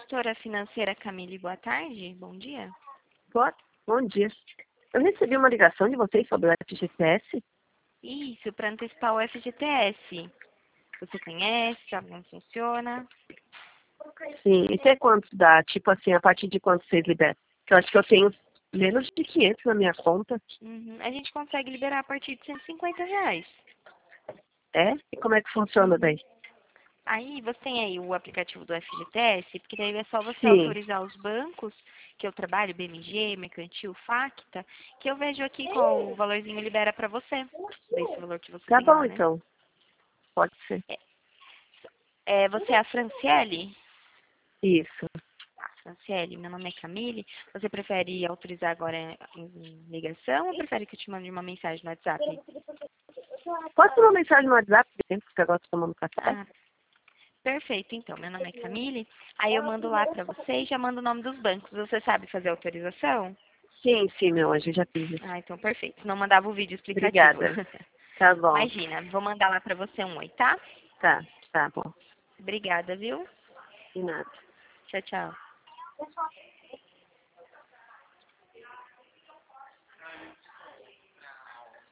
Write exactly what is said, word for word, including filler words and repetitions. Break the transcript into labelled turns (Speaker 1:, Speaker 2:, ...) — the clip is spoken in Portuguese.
Speaker 1: consultora financeira Camille, boa tarde, bom dia.
Speaker 2: Boa, bom dia. Eu recebi uma ligação de vocês sobre o F G T S.
Speaker 1: Isso, para antecipar o F G T S. Você conhece, sabe como funciona?
Speaker 2: Sim, e até quanto dá? Tipo assim, a partir de quanto vocês liberam? Eu acho que eu tenho menos de quinhentos na minha conta.
Speaker 1: Uhum. A gente consegue liberar a partir de cento e cinquenta reais.
Speaker 2: É? E como é que funciona daí?
Speaker 1: Aí você tem aí o aplicativo do F G T S, porque daí é só você
Speaker 2: Sim.
Speaker 1: autorizar os bancos, que eu trabalho, B M G, Mercantil, Facta, que eu vejo aqui qual o valorzinho libera para você, desse valor que você
Speaker 2: Tá
Speaker 1: tem
Speaker 2: bom,
Speaker 1: lá, né?
Speaker 2: então. Pode ser.
Speaker 1: É, é, você é a Franciele?
Speaker 2: Isso.
Speaker 1: Ah, Franciele, meu nome é Camille. Você prefere autorizar agora em ligação ou prefere que eu te mande uma mensagem no WhatsApp?
Speaker 2: Pode mandar uma mensagem no WhatsApp, dentro que agora estou tomando café?
Speaker 1: Ah, perfeito, então. Meu nome é Camille. Aí eu mando lá para você e já mando o nome dos bancos. Você sabe fazer autorização?
Speaker 2: Sim, sim, meu anjo, já fiz isso.
Speaker 1: Ah, então perfeito. Não mandava o vídeo explicativo.
Speaker 2: Obrigada. Tá bom.
Speaker 1: Imagina, vou mandar lá para você um oi, tá?
Speaker 2: Tá, tá bom.
Speaker 1: Obrigada, viu?
Speaker 2: De nada.
Speaker 1: Tchau, tchau.